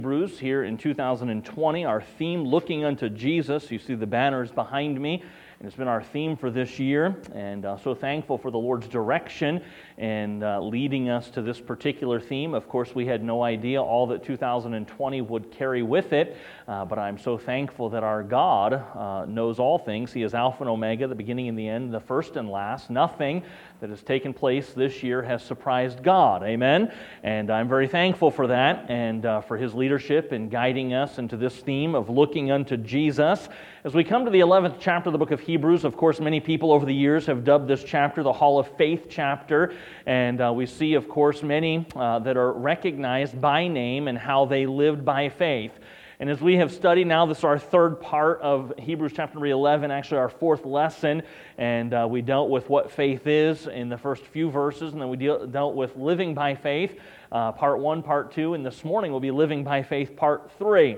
Hebrews here in 2020. Our theme, Looking Unto Jesus. You see the banners behind me, and it's been our theme for this year, and so thankful for the Lord's direction and leading us to this particular theme. Of course, we had no idea all that 2020 would carry with it, but I'm so thankful that our God knows all things. He is Alpha and Omega, the beginning and the end, the first and last. Nothing that has taken place this year has surprised God. Amen? And I'm very thankful for that and for His leadership in guiding us into this theme of looking unto Jesus. As we come to the 11th chapter of the book of Hebrews, of course, many people over the years have dubbed this chapter the Hall of Faith chapter, and we see, of course, many that are recognized by name and how they lived by faith. And as we have studied now, this is our third part of Hebrews chapter 11, actually our fourth lesson, and we dealt with what faith is in the first few verses, and then we dealt with living by faith, part 1, part 2, and this morning we'll be living by faith, part 3.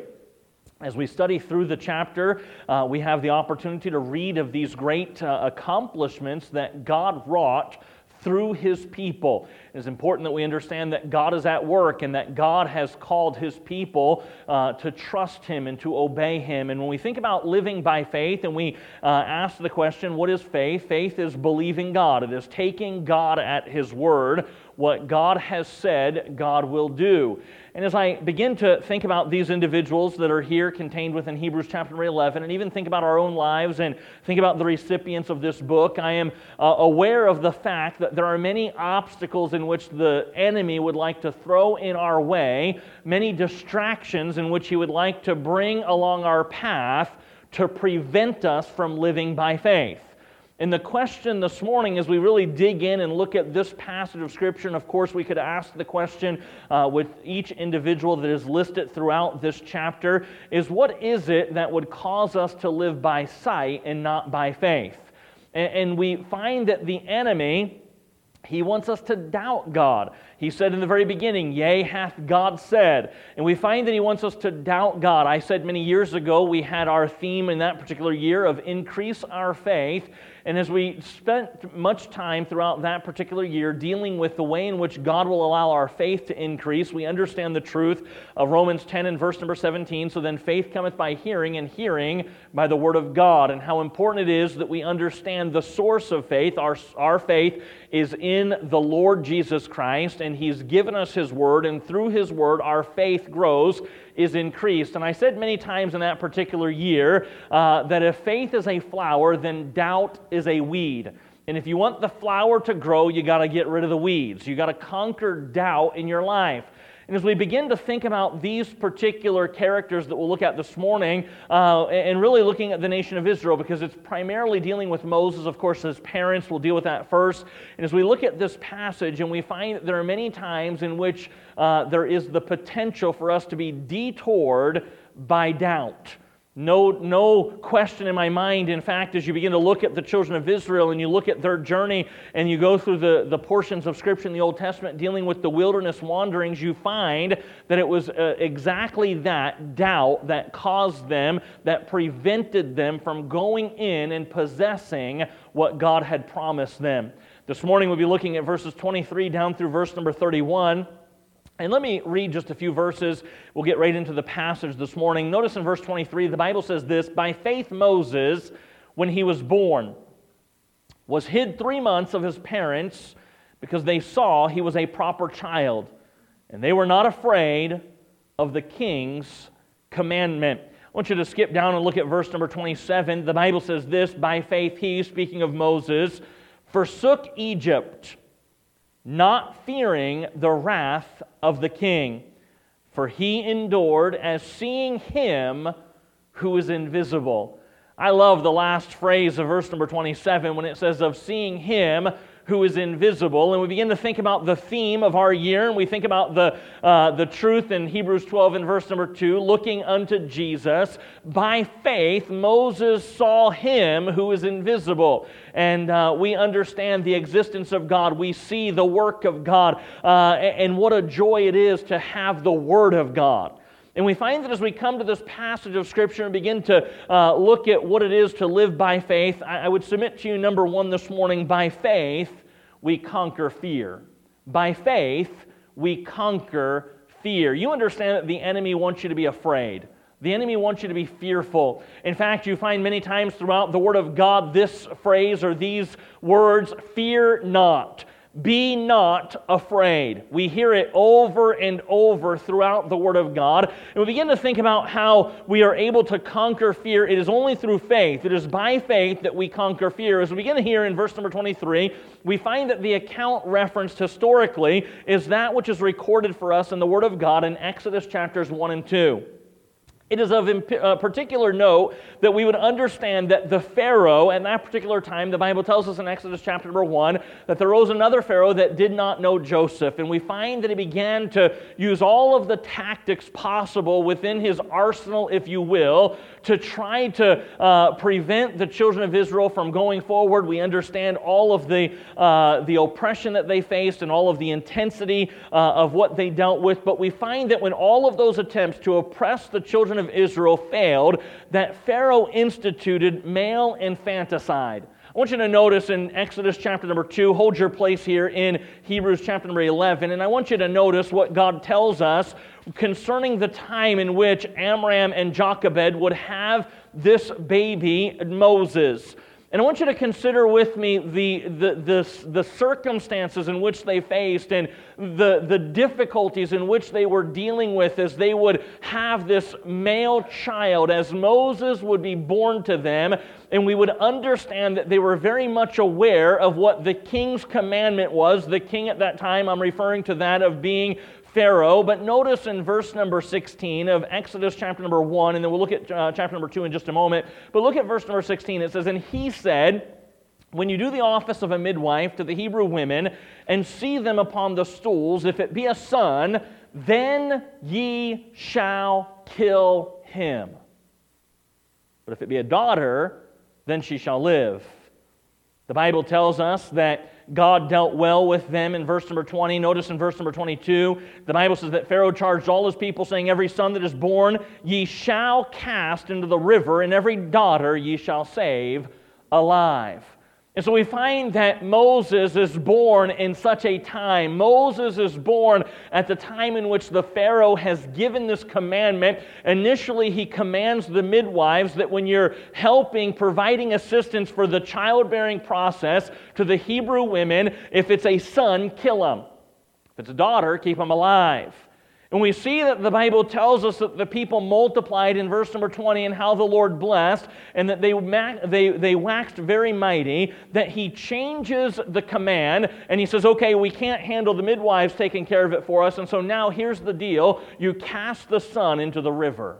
As we study through the chapter, we have the opportunity to read of these great accomplishments that God wrought through His people. It is important that we understand that God is at work and that God has called His people to trust Him and to obey Him. And when we think about living by faith and we ask the question, what is faith? Faith is believing God. It is taking God at His word. What God has said, God will do. And as I begin to think about these individuals that are here contained within Hebrews chapter 11, and even think about our own lives and think about the recipients of this book, I am aware of the fact that there are many obstacles in which the enemy would like to throw in our way, many distractions in which he would like to bring along our path to prevent us from living by faith. And the question this morning, as we really dig in and look at this passage of Scripture, and of course we could ask the question with each individual that is listed throughout this chapter, is what is it that would cause us to live by sight and not by faith? And we find that the enemy, he wants us to doubt God. He said in the very beginning, yea, hath God said. And we find that he wants us to doubt God. I said many years ago, we had our theme in that particular year of increase our faith. And as we spent much time throughout that particular year dealing with the way in which God will allow our faith to increase, we understand the truth of Romans 10 and verse number 17. So then faith cometh by hearing, and hearing by the word of God. And how important it is that we understand the source of faith. Our faith is in the Lord Jesus Christ, and He's given us His word, and through His word our faith grows, is increased. And I said many times in that particular year that if faith is a flower, then doubt is a weed. And if you want the flower to grow, you got to get rid of the weeds. You got to conquer doubt in your life. And as we begin to think about these particular characters that we'll look at this morning, and really looking at the nation of Israel, because it's primarily dealing with Moses, of course, his parents, we'll deal with that first. And as we look at this passage, and we find that there are many times in which there is the potential for us to be detoured by doubt. No question in my mind. In fact, as you begin to look at the children of Israel and you look at their journey and you go through the portions of Scripture in the Old Testament dealing with the wilderness wanderings, you find that it was exactly that doubt that caused them, that prevented them from going in and possessing what God had promised them. This morning we'll be looking at verses 23 down through verse number 31. And let me read just a few verses. We'll get right into the passage this morning. Notice in verse 23, the Bible says this, by faith Moses, when he was born, was hid 3 months of his parents because they saw he was a proper child, and they were not afraid of the king's commandment. I want you to skip down and look at verse number 27. The Bible says this, by faith he, speaking of Moses, forsook Egypt, not fearing the wrath of the king, for he endured as seeing him who is invisible. I love the last phrase of verse number 27 when it says of seeing him who is invisible. And we begin to think about the theme of our year, and we think about the truth in Hebrews 12 and verse number 2, looking unto Jesus. By faith, Moses saw him who is invisible. And we understand the existence of God. We see the work of God. And what a joy it is to have the Word of God. And we find that as we come to this passage of Scripture and begin to look at what it is to live by faith, I would submit to you, number one this morning, by faith we conquer fear. By faith we conquer fear. You understand that the enemy wants you to be afraid. The enemy wants you to be fearful. In fact, you find many times throughout the Word of God this phrase or these words, fear not. Be not afraid. We hear it over and over throughout the Word of God. And we begin to think about how we are able to conquer fear. It is only through faith. It is by faith that we conquer fear. As we begin to hear in verse number 23, we find that the account referenced historically is that which is recorded for us in the Word of God in Exodus chapters 1 and 2. It is of particular note that we would understand that the Pharaoh, at that particular time, the Bible tells us in Exodus chapter number 1, that there rose another Pharaoh that did not know Joseph. And we find that he began to use all of the tactics possible within his arsenal, if you will, to try to prevent the children of Israel from going forward. We understand all of the oppression that they faced and all of the intensity of what they dealt with. But we find that when all of those attempts to oppress the children of Israel failed, that Pharaoh instituted male infanticide. I want you to notice in Exodus chapter number 2, hold your place here in Hebrews chapter number 11, and I want you to notice what God tells us concerning the time in which Amram and Jochebed would have this baby, Moses. And I want you to consider with me the circumstances in which they faced and the difficulties in which they were dealing with as they would have this male child, as Moses would be born to them, and we would understand that they were very much aware of what the king's commandment was. The king at that time, I'm referring to that of being Pharaoh. But notice in verse number 16 of Exodus chapter number 1, and then we'll look at chapter number 2 in just a moment, but look at verse number 16. It says, "And he said, when you do the office of a midwife to the Hebrew women, and see them upon the stools, if it be a son, then ye shall kill him. But if it be a daughter, then she shall live." The Bible tells us that God dealt well with them in verse number 20. Notice in verse number 22, the Bible says that Pharaoh charged all his people, saying, "Every son that is born ye shall cast into the river, and every daughter ye shall save alive." And so we find that Moses is born in such a time. Moses is born at the time in which the Pharaoh has given this commandment. Initially, he commands the midwives that when you're helping, providing assistance for the childbearing process to the Hebrew women, if it's a son, kill him. If it's a daughter, keep him alive. And we see that the Bible tells us that the people multiplied in verse number 20 and how the Lord blessed and that they waxed very mighty, that he changes the command and he says, okay, we can't handle the midwives taking care of it for us, and so now here's the deal. You cast the son into the river.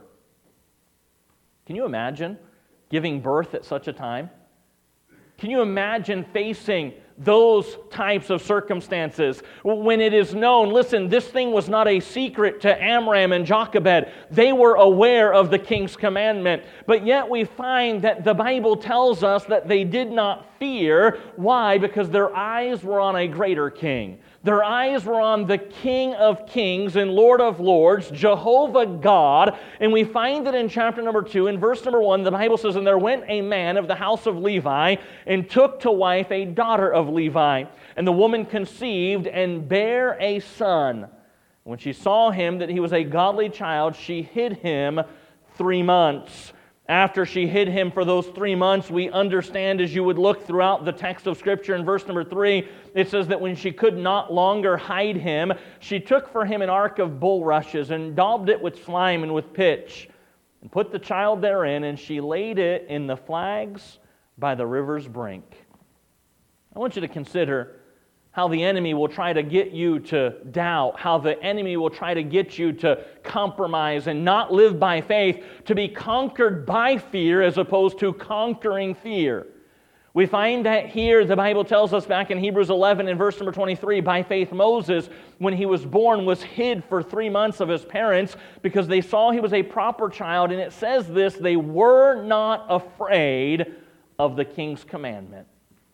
Can you imagine giving birth at such a time? Can you imagine facing those types of circumstances when it is known, listen, this thing was not a secret to Amram and Jochebed. They were aware of the king's commandment. But yet we find that the Bible tells us that they did not fear. Why? Because their eyes were on a greater king. Their eyes were on the King of Kings and Lord of Lords, Jehovah God. And we find that in chapter number 2, in verse number 1, the Bible says, "And there went a man of the house of Levi, and took to wife a daughter of Levi. And the woman conceived, and bare a son. When she saw him, that he was a godly child, she hid him 3 months." After she hid him for those 3 months, we understand as you would look throughout the text of Scripture in verse number 3, it says that when she could not longer hide him, she took for him an ark of bulrushes and daubed it with slime and with pitch, and put the child therein, and she laid it in the flags by the river's brink. I want you to consider how the enemy will try to get you to doubt, how the enemy will try to get you to compromise and not live by faith, to be conquered by fear as opposed to conquering fear. We find that here, the Bible tells us back in Hebrews 11 in verse number 23, by faith Moses, when he was born, was hid for 3 months of his parents because they saw he was a proper child. And it says this, they were not afraid of the king's commandment.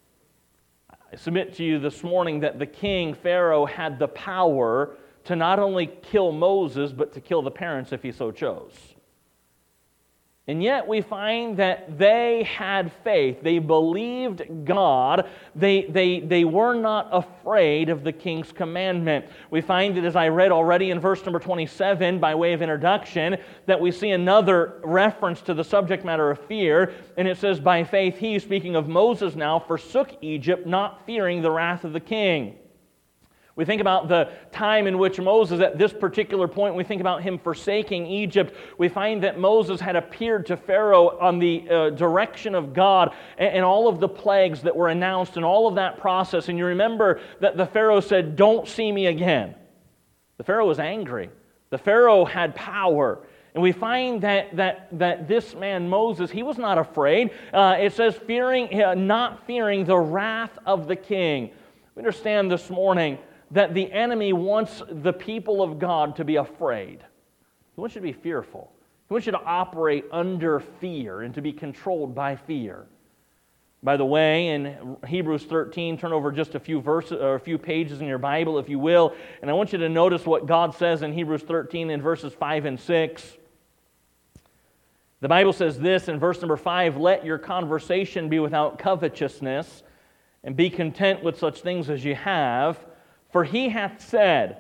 I submit to you this morning that the king, Pharaoh, had the power to not only kill Moses, but to kill the parents if he so chose. And yet we find that they had faith. They believed God. They were not afraid of the king's commandment. We find that, as I read already in verse number 27, by way of introduction, that we see another reference to the subject matter of fear. And it says, by faith he, speaking of Moses now, forsook Egypt, not fearing the wrath of the king. We think about the time in which Moses, at this particular point, we think about him forsaking Egypt. We find that Moses had appeared to Pharaoh on the direction of God and all of the plagues that were announced and all of that process. And you remember that the Pharaoh said, "Don't see me again." The Pharaoh was angry. The Pharaoh had power. And we find that this man, Moses, he was not afraid. It says, not fearing the wrath of the king. We understand this morning that the enemy wants the people of God to be afraid. He wants you to be fearful. He wants you to operate under fear and to be controlled by fear. By the way, in Hebrews 13, turn over just a few verses or a few pages in your Bible, if you will, and I want you to notice what God says in Hebrews 13 in verses 5 and 6. The Bible says this in verse number 5, "Let your conversation be without covetousness, and be content with such things as you have. For he hath said,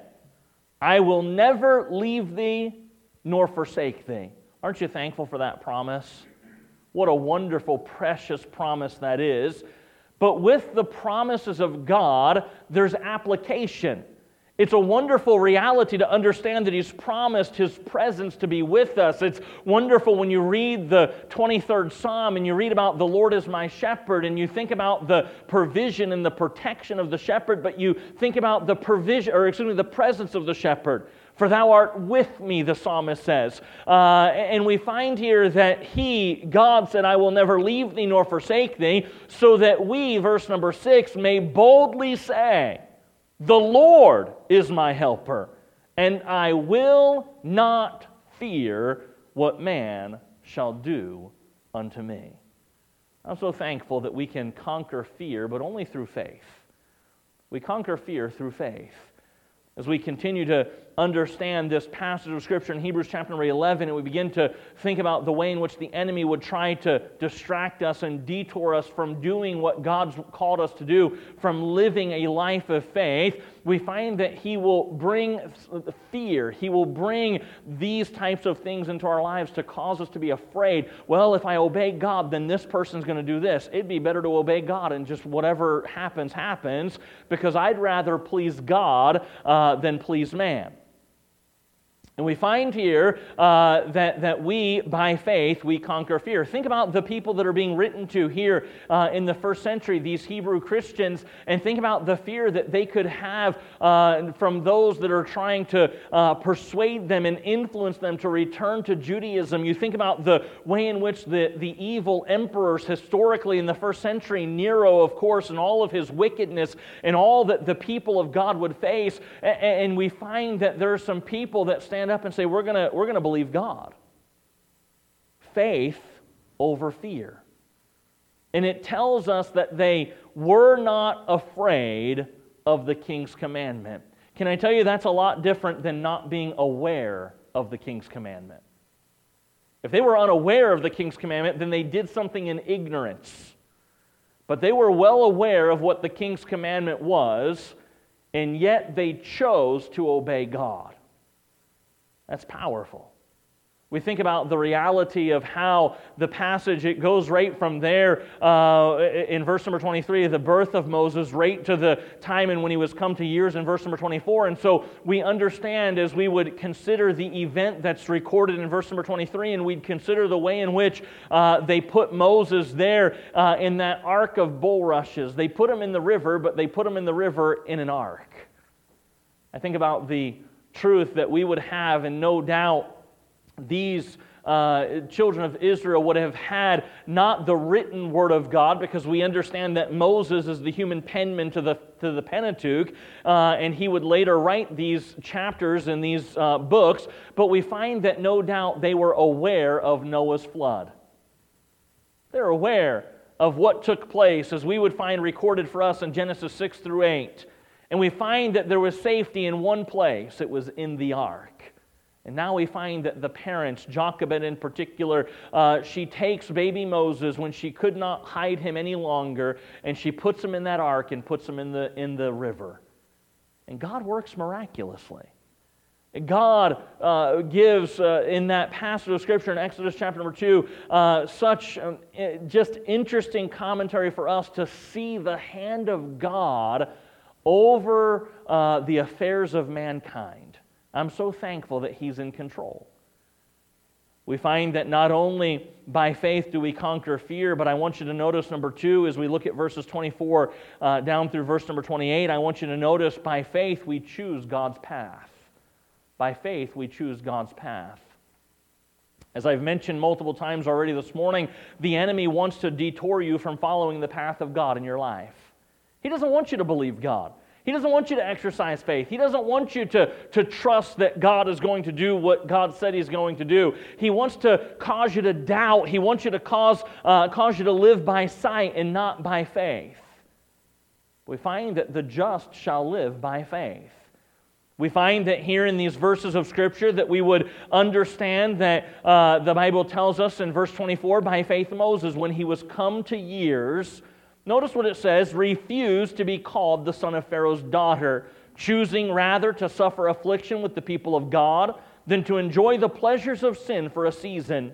I will never leave thee nor forsake thee." Aren't you thankful for that promise? What a wonderful, precious promise that is. But with the promises of God, there's application. It's a wonderful reality to understand that He's promised His presence to be with us. It's wonderful when you read the 23rd Psalm and you read about the Lord is my shepherd and you think about the provision and the protection of the shepherd, but you think about the the presence of the shepherd. "For thou art with me," the psalmist says. And we find here that God said, "I will never leave thee nor forsake thee," so that we, verse number 6, may boldly say, "The Lord is my helper, and I will not fear what man shall do unto me." I'm so thankful that we can conquer fear, but only through faith. We conquer fear through faith. As we continue to understand this passage of Scripture in Hebrews chapter number 11, and we begin to think about the way in which the enemy would try to distract us and detour us from doing what God's called us to do, from living a life of faith, we find that he will bring fear. He will bring these types of things into our lives to cause us to be afraid. Well, if I obey God, then this person's going to do this. It'd be better to obey God and just whatever happens, happens, because I'd rather please God than please man. And we find here that we, by faith, we conquer fear. Think about the people that are being written to here in the first century, these Hebrew Christians, and think about the fear that they could have from those that are trying to persuade them and influence them to return to Judaism. You think about the way in which the evil emperors historically in the first century, Nero, of course, and all of his wickedness and all that the people of God would face. And we find that there are some people that stand up and say, we're going to believe God. Faith over fear. And it tells us that they were not afraid of the king's commandment. Can I tell you that's a lot different than not being aware of the king's commandment? If they were unaware of the king's commandment, then they did something in ignorance. But they were well aware of what the king's commandment was, and yet they chose to obey God. That's powerful. We think about the reality of how the passage, it goes right from there in verse number 23, the birth of Moses, right to the time and when he was come to years in verse number 24. And so we understand as we would consider the event that's recorded in verse number 23, and we'd consider the way in which they put Moses there in that ark of bulrushes. They put him in the river, but they put him in the river in an ark. I think about the truth that we would have, and no doubt these children of Israel would have had not the written word of God, because we understand that Moses is the human penman to the Pentateuch, and he would later write these chapters in these books, but we find that no doubt they were aware of Noah's flood. They're aware of what took place, as we would find recorded for us in Genesis 6 through 8. And we find that there was safety in one place. It was in the ark. And now we find that the parents, Jochebed in particular, she takes baby Moses when she could not hide him any longer, and she puts him in that ark and puts him in the river. And God works miraculously. God gives, in that passage of Scripture in Exodus chapter number 2, such just interesting commentary for us to see the hand of God over the affairs of mankind. I'm so thankful that He's in control. We find that not only by faith do we conquer fear, but I want you to notice number 2, as we look at verses 24 down through verse number 28, I want you to notice by faith we choose God's path. By faith, we choose God's path. As I've mentioned multiple times already this morning, the enemy wants to detour you from following the path of God in your life. He doesn't want you to believe God. He doesn't want you to exercise faith. He doesn't want you to trust that God is going to do what God said He's going to do. He wants to cause you to doubt. He wants you to cause you to live by sight and not by faith. We find that the just shall live by faith. We find that here in these verses of Scripture that we would understand that the Bible tells us in verse 24, by faith Moses, when he was come to years, notice what it says, refused to be called the son of Pharaoh's daughter, choosing rather to suffer affliction with the people of God than to enjoy the pleasures of sin for a season,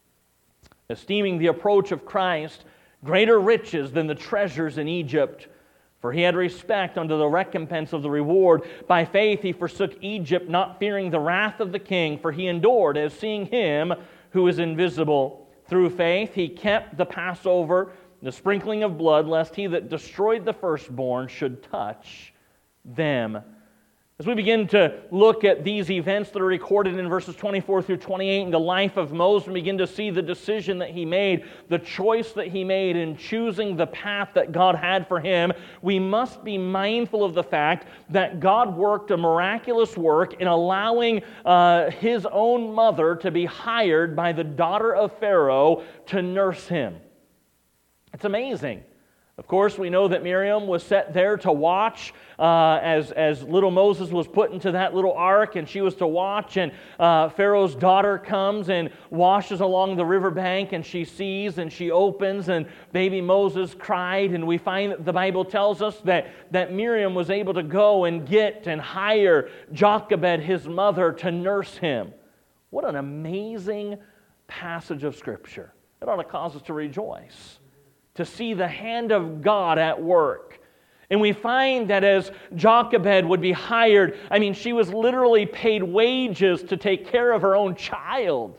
esteeming the approach of Christ greater riches than the treasures in Egypt. For he had respect unto the recompense of the reward. By faith he forsook Egypt, not fearing the wrath of the king, for he endured as seeing him who is invisible. Through faith he kept the Passover, the sprinkling of blood, lest he that destroyed the firstborn should touch them. As we begin to look at these events that are recorded in verses 24 through 28 in the life of Moses, we begin to see the decision that he made, the choice that he made in choosing the path that God had for him. We must be mindful of the fact that God worked a miraculous work in allowing His own mother to be hired by the daughter of Pharaoh to nurse him. It's amazing. Of course, we know that Miriam was set there to watch as little Moses was put into that little ark, and she was to watch, and Pharaoh's daughter comes and washes along the riverbank, and she sees and she opens, and baby Moses cried, and we find that the Bible tells us that Miriam was able to go and get and hire Jochebed, his mother, to nurse him. What an amazing passage of Scripture. It ought to cause us to rejoice, to see the hand of God at work. And we find that as Jochebed would be hired, she was literally paid wages to take care of her own child.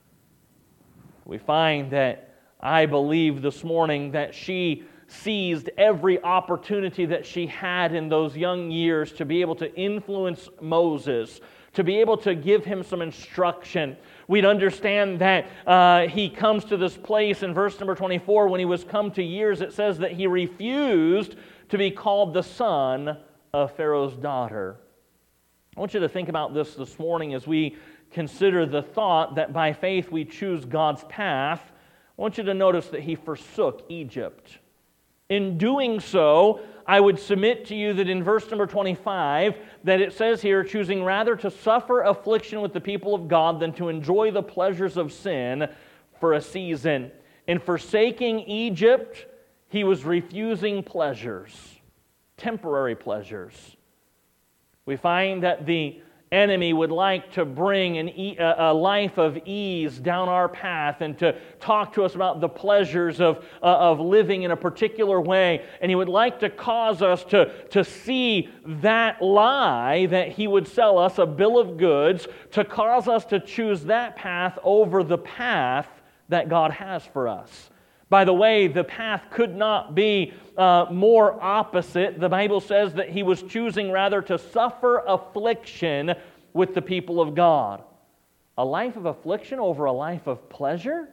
We find that, I believe this morning, that she seized every opportunity that she had in those young years to be able to influence Moses, to be able to give him some instruction. We'd understand that he comes to this place in verse number 24, when he was come to years, it says that he refused to be called the son of Pharaoh's daughter. I want you to think about this morning as we consider the thought that by faith we choose God's path. I want you to notice that he forsook Egypt. In doing so, I would submit to you that in verse number 25, that it says here, choosing rather to suffer affliction with the people of God than to enjoy the pleasures of sin for a season. In forsaking Egypt, he was refusing pleasures, temporary pleasures. We find that the enemy would like to bring a life of ease down our path and to talk to us about the pleasures of living in a particular way. And he would like to cause us to see that lie that he would sell us, a bill of goods, to cause us to choose that path over the path that God has for us. By the way, the path could not be more opposite. The Bible says that he was choosing rather to suffer affliction with the people of God. A life of affliction over a life of pleasure?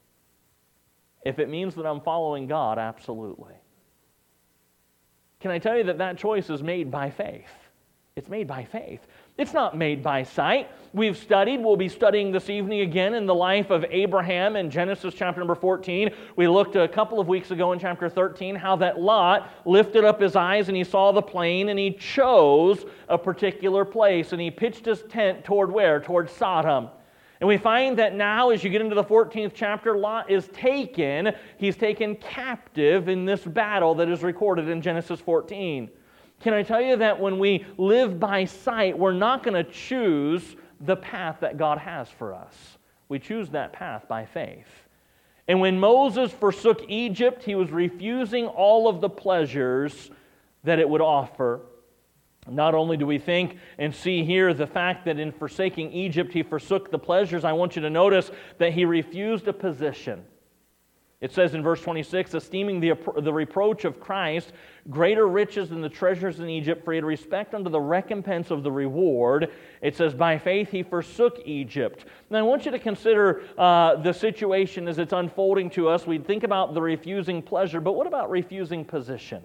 If it means that I'm following God, absolutely. Can I tell you that choice is made by faith? It's made by faith. It's not made by sight. We'll be studying this evening again in the life of Abraham in Genesis chapter number 14. We looked a couple of weeks ago in chapter 13 how that Lot lifted up his eyes and he saw the plain and he chose a particular place and he pitched his tent toward where? Toward Sodom. And we find that now as you get into the 14th chapter, Lot is taken. He's taken captive in this battle that is recorded in Genesis 14. Can I tell you that when we live by sight, we're not going to choose the path that God has for us. We choose that path by faith. And when Moses forsook Egypt, he was refusing all of the pleasures that it would offer. Not only do we think and see here the fact that in forsaking Egypt, he forsook the pleasures, I want you to notice that he refused a position. It says in verse 26, esteeming the reproach of Christ greater riches than the treasures in Egypt, for he had respect unto the recompense of the reward. It says, by faith he forsook Egypt. Now I want you to consider the situation as it's unfolding to us. We think about the refusing pleasure, but what about refusing position?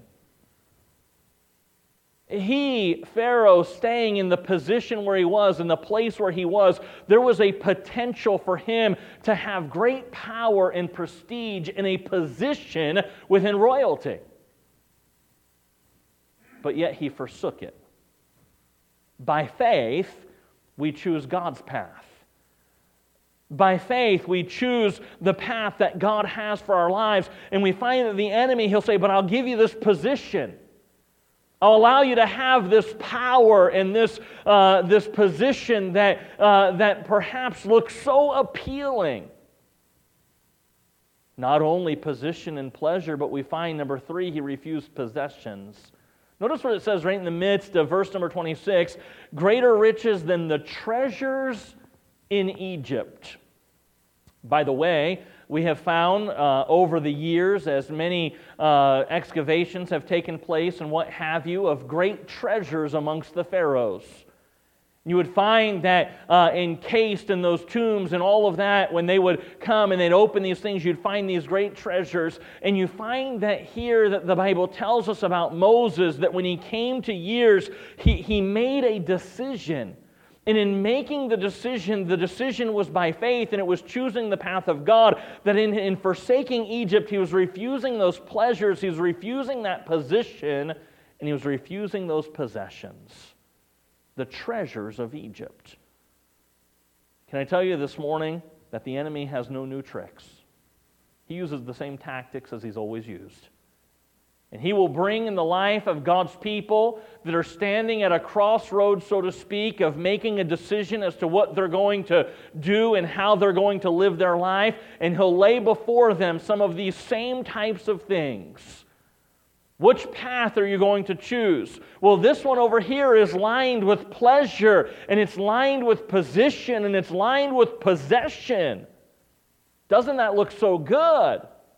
Pharaoh, staying in the position where he was, in the place where he was, there was a potential for him to have great power and prestige in a position within royalty. But yet he forsook it. By faith, we choose God's path. By faith, we choose the path that God has for our lives, and we find that the enemy, he'll say, but I'll give you this position. I'll allow you to have this power and this position that perhaps looks so appealing. Not only position and pleasure, but we find, number 3, he refused possessions. Notice what it says right in the midst of verse number 26, greater riches than the treasures in Egypt. By the way, we have found over the years, as many excavations have taken place and what have you, of great treasures amongst the pharaohs. You would find that encased in those tombs and all of that, when they would come and they'd open these things, you'd find these great treasures. And you find that here that the Bible tells us about Moses, that when he came to years, he made a decision. And in making the decision was by faith, and it was choosing the path of God, that in forsaking Egypt, he was refusing those pleasures, he was refusing that position, and he was refusing those possessions, the treasures of Egypt. Can I tell you this morning that the enemy has no new tricks? He uses the same tactics as he's always used. And he will bring in the life of God's people that are standing at a crossroads, so to speak, of making a decision as to what they're going to do and how they're going to live their life. And he'll lay before them some of these same types of things. Which path are you going to choose? Well, this one over here is lined with pleasure, and it's lined with position, and it's lined with possession. Doesn't that look so good?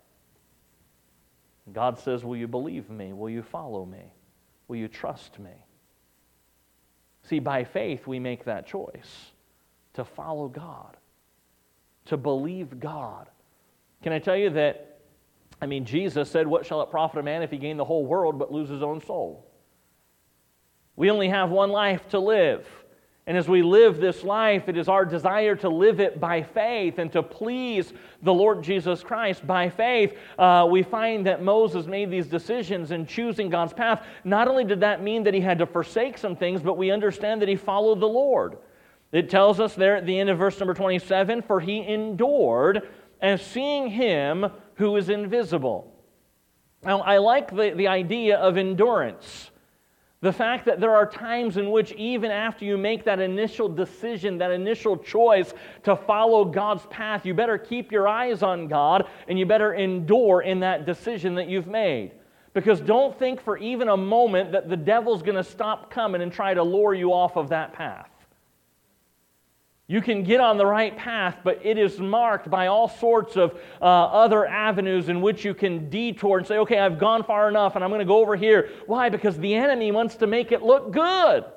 God says, will you believe me? Will you follow me? Will you trust me? See, by faith we make that choice to follow God, to believe God. Can I tell you that, Jesus said, what shall it profit a man if he gain the whole world but lose his own soul? We only have one life to live. And as we live this life, it is our desire to live it by faith and to please the Lord Jesus Christ by faith. We find that Moses made these decisions in choosing God's path. Not only did that mean that he had to forsake some things, but we understand that he followed the Lord. It tells us there at the end of verse number 27, for he endured as seeing him who is invisible. Now, I like the idea of endurance. The fact that there are times in which even after you make that initial decision, that initial choice to follow God's path, you better keep your eyes on God and you better endure in that decision that you've made. Because don't think for even a moment that the devil's going to stop coming and try to lure you off of that path. You can get on the right path, but it is marked by all sorts of other avenues in which you can detour and say, okay, I've gone far enough and I'm going to go over here. Why? Because the enemy wants to make it look good.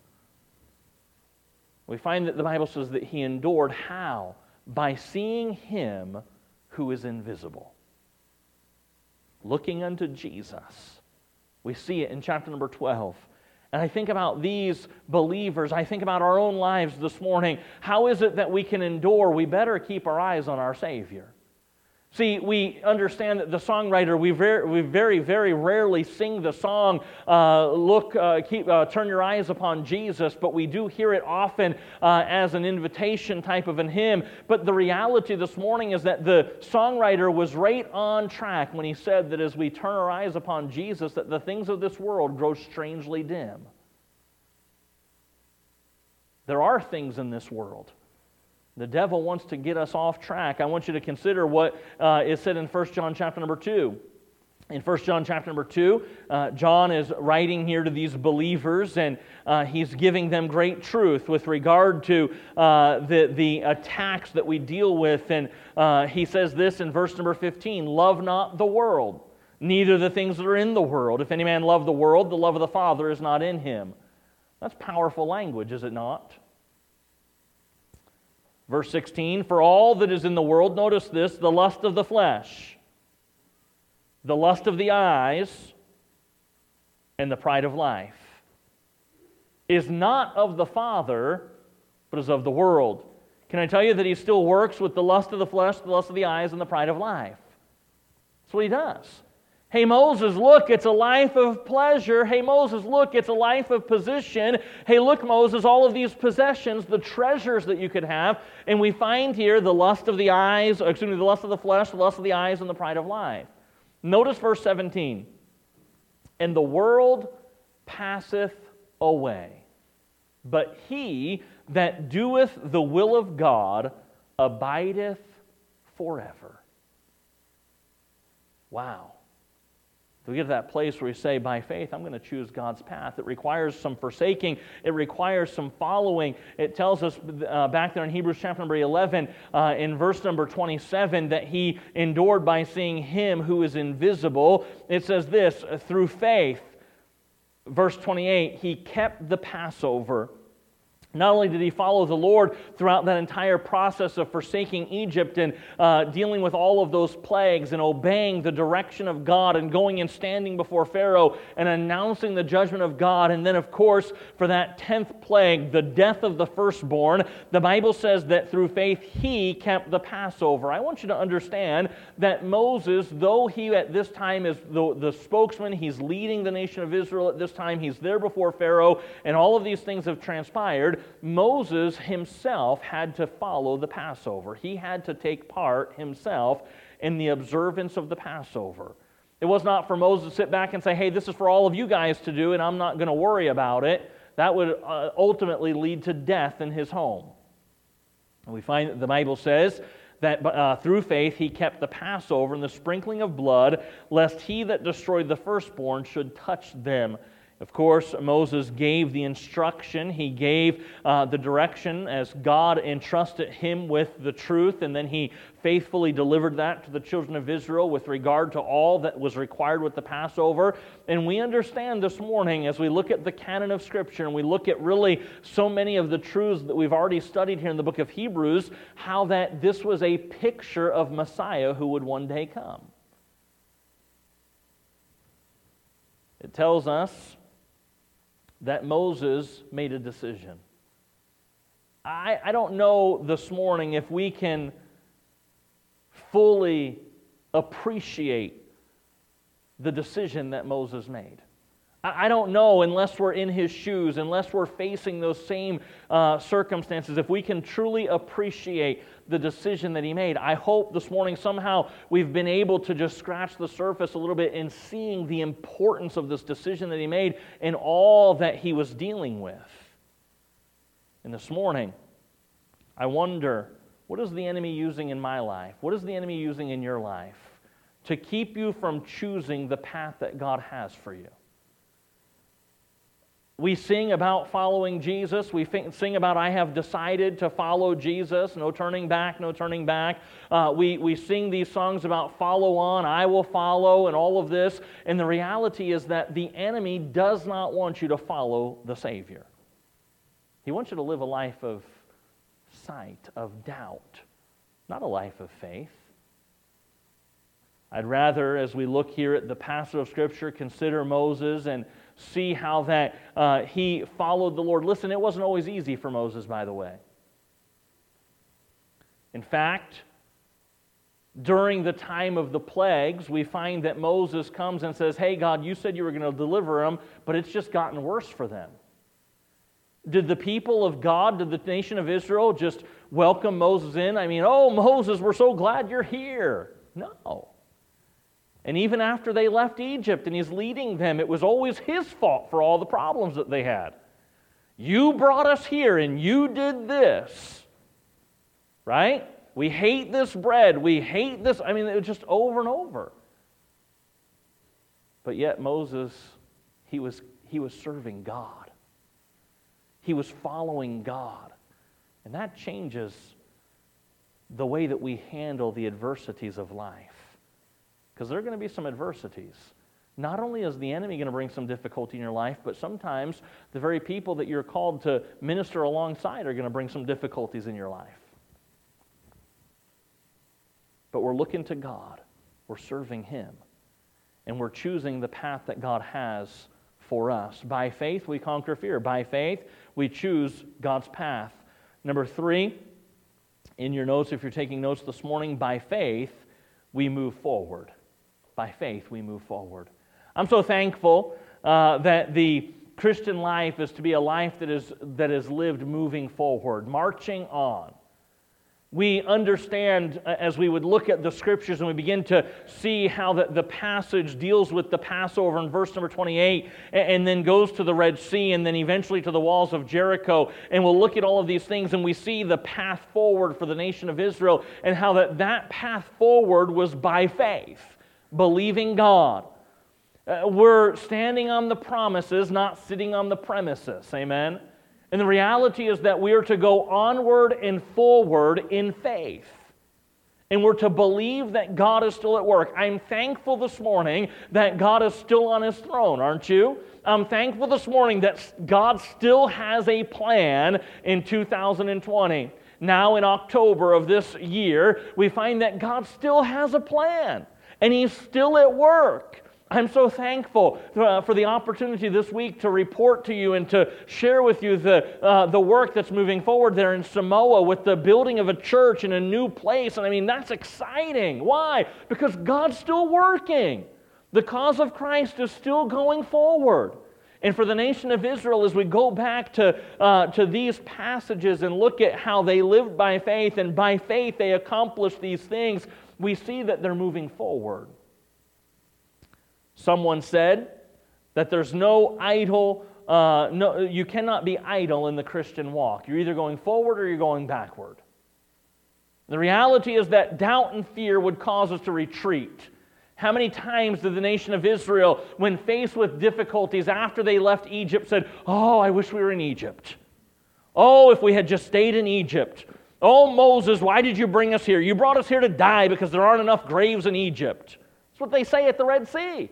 We find that the Bible says that he endured how? By seeing him who is invisible. Looking unto Jesus. We see it in chapter number 12. And I think about these believers. I think about our own lives this morning. How is it that we can endure? We better keep our eyes on our Savior. See, we understand that the songwriter, we very, very rarely sing the song, turn your eyes upon Jesus, but we do hear it often as an invitation type of a hymn. But the reality this morning is that the songwriter was right on track when he said that as we turn our eyes upon Jesus, that the things of this world grow strangely dim. There are things in this world. The devil wants to get us off track. I want you to consider what is said in 1 John chapter number 2. In 1 John chapter number 2, John is writing here to these believers, and he's giving them great truth with regard to the attacks that we deal with. And he says this in verse number 15, "Love not the world, neither the things that are in the world. If any man love the world, the love of the Father is not in him." That's powerful language, is it not? Verse 16, "For all that is in the world," notice this, "the lust of the flesh, the lust of the eyes, and the pride of life, is not of the Father, but is of the world." Can I tell you that he still works with the lust of the flesh, the lust of the eyes, and the pride of life? That's what he does. Hey, Moses, look, it's a life of pleasure. Hey, Moses, look, it's a life of position. Hey, look, Moses, all of these possessions, the treasures that you could have. And we find here the lust of the eyes, the lust of the flesh, the lust of the eyes, and the pride of life. Notice verse 17. "And the world passeth away, but he that doeth the will of God abideth forever." Wow. We get to that place where we say, by faith, I'm going to choose God's path. It requires some forsaking. It requires some following. It tells us back there in Hebrews chapter number 11, in verse number 27, that he endured by seeing him who is invisible. It says this, through faith, verse 28, he kept the Passover. Not only did he follow the Lord throughout that entire process of forsaking Egypt and dealing with all of those plagues and obeying the direction of God and going and standing before Pharaoh and announcing the judgment of God, and then, of course, for that 10th plague, the death of the firstborn, the Bible says that through faith he kept the Passover. I want you to understand that Moses, though he at this time is the spokesman, he's leading the nation of Israel at this time, he's there before Pharaoh, and all of these things have transpired, Moses himself had to follow the Passover. He had to take part himself in the observance of the Passover. It was not for Moses to sit back and say, hey, this is for all of you guys to do, and I'm not going to worry about it. That would ultimately lead to death in his home. And we find that the Bible says that through faith he kept the Passover and the sprinkling of blood, lest he that destroyed the firstborn should touch them. Of course, Moses gave the instruction, he gave the direction as God entrusted him with the truth, and then he faithfully delivered that to the children of Israel with regard to all that was required with the Passover. And we understand this morning, as we look at the canon of Scripture, and we look at really so many of the truths that we've already studied here in the book of Hebrews, how that this was a picture of Messiah who would one day come. It tells us that Moses made a decision. I don't know this morning if we can fully appreciate the decision that Moses made. I don't know, unless we're in his shoes, unless we're facing those same circumstances, if we can truly appreciate the decision that he made. I hope this morning somehow we've been able to just scratch the surface a little bit in seeing the importance of this decision that he made and all that he was dealing with. And this morning, I wonder, what is the enemy using in my life? What is the enemy using in your life to keep you from choosing the path that God has for you? We sing about following Jesus. We sing about, I have decided to follow Jesus. No turning back, no turning back. We sing these songs about follow on, I will follow, and all of this. And the reality is that the enemy does not want you to follow the Savior. He wants you to live a life of sight, of doubt, not a life of faith. I'd rather, as we look here at the passage of Scripture, consider Moses and see how that he followed the Lord. Listen, it wasn't always easy for Moses, by the way. In fact, during the time of the plagues, we find that Moses comes and says, hey, God, you said you were going to deliver them, but it's just gotten worse for them. Did the people of God, did the nation of Israel just welcome Moses in? I mean, oh, Moses, we're so glad you're here. No. And even after they left Egypt and he's leading them, it was always his fault for all the problems that they had. You brought us here and you did this. Right? We hate this bread. We hate this. I mean, it was just over and over. But yet Moses, he was serving God. He was following God. And that changes the way that we handle the adversities of life. Because there are going to be some adversities. Not only is the enemy going to bring some difficulty in your life, but sometimes the very people that you're called to minister alongside are going to bring some difficulties in your life. But we're looking to God. We're serving Him. And we're choosing the path that God has for us. By faith, we conquer fear. By faith, we choose God's path. Number 3, in your notes, if you're taking notes this morning, by faith, we move forward. By faith, we move forward. I'm so thankful that the Christian life is to be a life that is lived moving forward, marching on. We understand as we would look at the Scriptures and we begin to see how the passage deals with the Passover in verse number 28 and then goes to the Red Sea and then eventually to the walls of Jericho. And we'll look at all of these things and we see the path forward for the nation of Israel and how that path forward was by faith, believing God. We're standing on the promises, not sitting on the premises. Amen? And the reality is that we are to go onward and forward in faith. And we're to believe that God is still at work. I'm thankful this morning that God is still on His throne, aren't you? I'm thankful this morning that God still has a plan in 2020. Now in October of this year, we find that God still has a plan. And He's still at work. I'm so thankful for the opportunity this week to report to you and to share with you the work that's moving forward there in Samoa with the building of a church in a new place. And I mean, that's exciting. Why? Because God's still working. The cause of Christ is still going forward. And for the nation of Israel, as we go back to these passages and look at how they lived by faith, and by faith they accomplished these things, we see that they're moving forward. Someone said that there's no idle, you cannot be idle in the Christian walk. You're either going forward or you're going backward. The reality is that doubt and fear would cause us to retreat. How many times did the nation of Israel, when faced with difficulties after they left Egypt, said, oh, I wish we were in Egypt. Oh, if we had just stayed in Egypt. Oh, Moses, why did you bring us here? You brought us here to die because there aren't enough graves in Egypt. That's what they say at the Red Sea.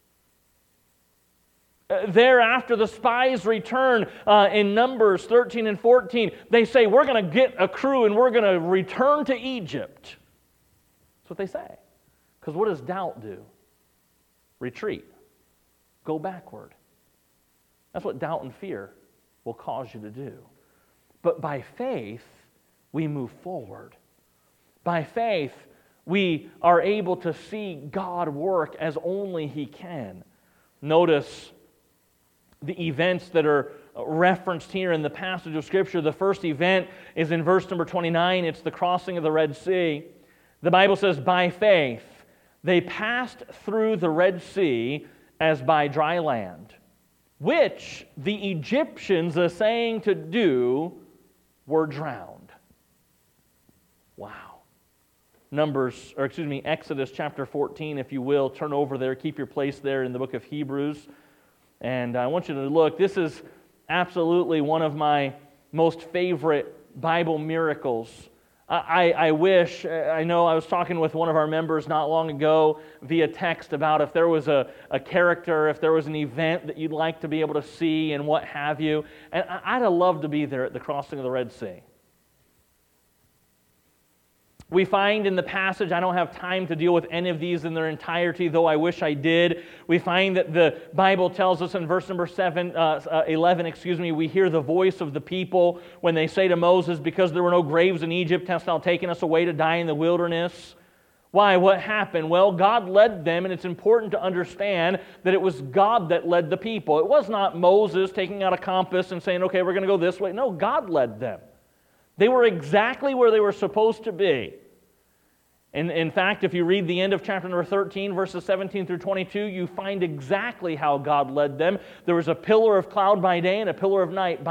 Thereafter, the spies return in Numbers 13 and 14. They say, we're going to get a crew and we're going to return to Egypt. That's what they say. Because what does doubt do? Retreat. Go backward. That's what doubt and fear will cause you to do. But by faith, we move forward. By faith, we are able to see God work as only He can. Notice the events that are referenced here in the passage of Scripture. The first event is in verse number 29. It's the crossing of the Red Sea. The Bible says, by faith, they passed through the Red Sea as by dry land, which the Egyptians, essaying to do, were drowned. Wow. Exodus chapter 14, if you will. Turn over there. Keep your place there in the book of Hebrews. And I want you to look. This is absolutely one of my most favorite Bible miracles. I wish, I know I was talking with one of our members not long ago via text about if there was a character, if there was an event that you'd like to be able to see and what have you. And I'd have loved to be there at the crossing of the Red Sea. We find in the passage, I don't have time to deal with any of these in their entirety, though I wish I did. We find that the Bible tells us in verse number 11, we hear the voice of the people when they say to Moses, because there were no graves in Egypt, hast thou taken us away to die in the wilderness? Why? What happened? Well, God led them, and it's important to understand that it was God that led the people. It was not Moses taking out a compass and saying, okay, we're going to go this way. No, God led them. They were exactly where they were supposed to be. And in fact, if you read the end of chapter number 13, verses 17 through 22, you find exactly how God led them. There was a pillar of cloud by day and a pillar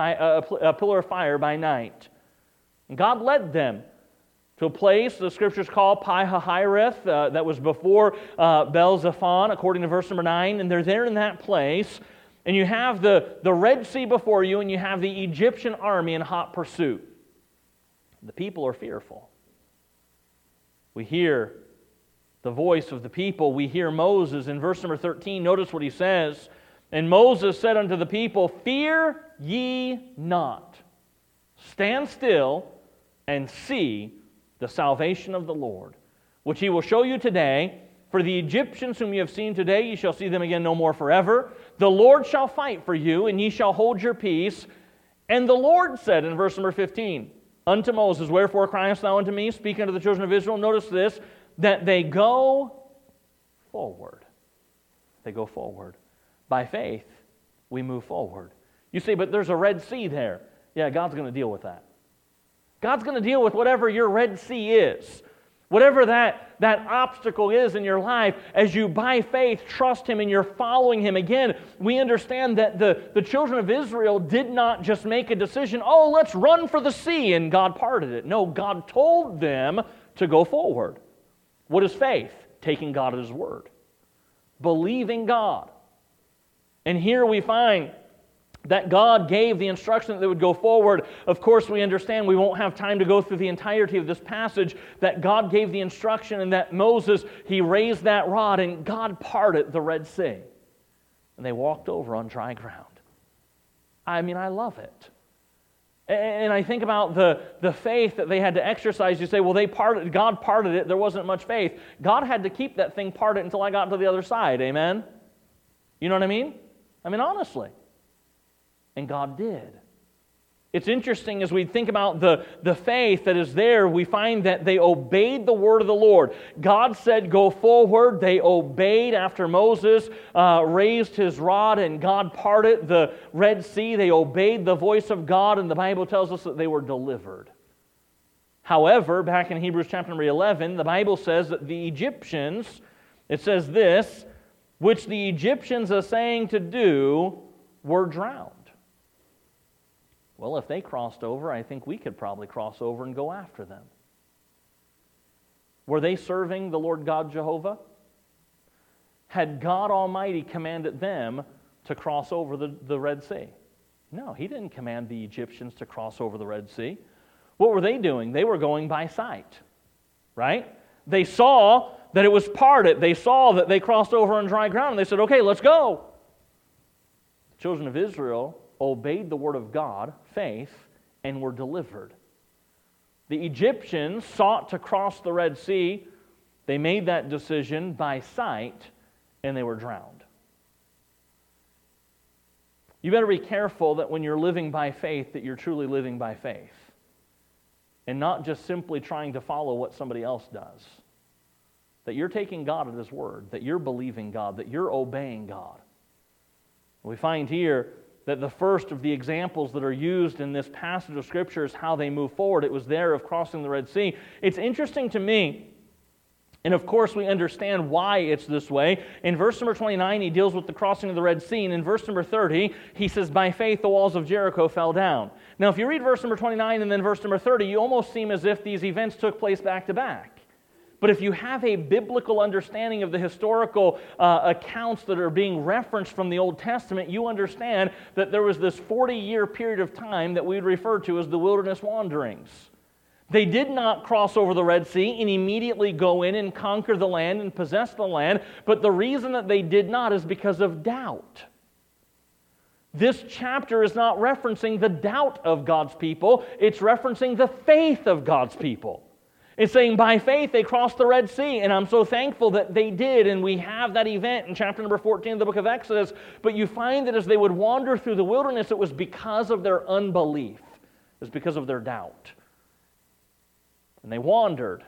of fire by night. And God led them to a place the Scriptures call Pi-Hahiroth, that was before Baal-zephon, according to verse number 9. And they're there in that place. And you have the Red Sea before you, and you have the Egyptian army in hot pursuit. The people are fearful. We hear the voice of the people. We hear Moses in verse number 13. Notice what he says. And Moses said unto the people, fear ye not. Stand still and see the salvation of the Lord, which he will show you today. For the Egyptians whom you have seen today, ye shall see them again no more forever. The Lord shall fight for you, and ye shall hold your peace. And the Lord said in verse number 15, unto Moses, wherefore criest thou unto me? Speak unto the children of Israel. Notice this, that they go forward. They go forward. By faith, we move forward. You say, but there's a Red Sea there. Yeah, God's going to deal with that. God's going to deal with whatever your Red Sea is. Whatever that obstacle is in your life, as you by faith trust Him and you're following Him. Again, we understand that the children of Israel did not just make a decision, oh, let's run for the sea, and God parted it. No, God told them to go forward. What is faith? Taking God at His word. Believing God. And here we find that God gave the instruction that they would go forward. Of course, we understand we won't have time to go through the entirety of this passage, that God gave the instruction and that Moses, he raised that rod and God parted the Red Sea. And they walked over on dry ground. I mean, I love it. And I think about the faith that they had to exercise. You say, well, God parted it, there wasn't much faith. God had to keep that thing parted until I got to the other side, amen? You know what I mean? I mean, honestly. And God did. It's interesting as we think about the faith that is there, we find that they obeyed the word of the Lord. God said, go forward. They obeyed after Moses raised his rod and God parted the Red Sea. They obeyed the voice of God, and the Bible tells us that they were delivered. However, back in Hebrews chapter number 11, the Bible says that the Egyptians, it says this, which the Egyptians are saying to do, were drowned. Well, if they crossed over, I think we could probably cross over and go after them. Were they serving the Lord God Jehovah? Had God Almighty commanded them to cross over the Red Sea? No, He didn't command the Egyptians to cross over the Red Sea. What were they doing? They were going by sight, right? They saw that it was parted. They saw that they crossed over on dry ground, and they said, okay, let's go. The children of Israel obeyed the word of God, faith, and were delivered. The Egyptians sought to cross the Red Sea. They made that decision by sight, and they were drowned. You better be careful that when you're living by faith, that you're truly living by faith, and not just simply trying to follow what somebody else does. That you're taking God at His word, that you're believing God, that you're obeying God. We find here that the first of the examples that are used in this passage of Scripture is how they move forward. It was there of crossing the Red Sea. It's interesting to me, and of course we understand why it's this way. In verse number 29, he deals with the crossing of the Red Sea, and in verse number 30, he says, by faith the walls of Jericho fell down. Now if you read verse number 29 and then verse number 30, you almost seem as if these events took place back to back. But if you have a biblical understanding of the historical accounts that are being referenced from the Old Testament, you understand that there was this 40-year period of time that we would refer to as the wilderness wanderings. They did not cross over the Red Sea and immediately go in and conquer the land and possess the land, but the reason that they did not is because of doubt. This chapter is not referencing the doubt of God's people, it's referencing the faith of God's people. It's saying by faith they crossed the Red Sea, and I'm so thankful that they did, and we have that event in chapter number 14 of the book of Exodus. But you find that as they would wander through the wilderness, it was because of their unbelief. It was because of their doubt. And they wandered.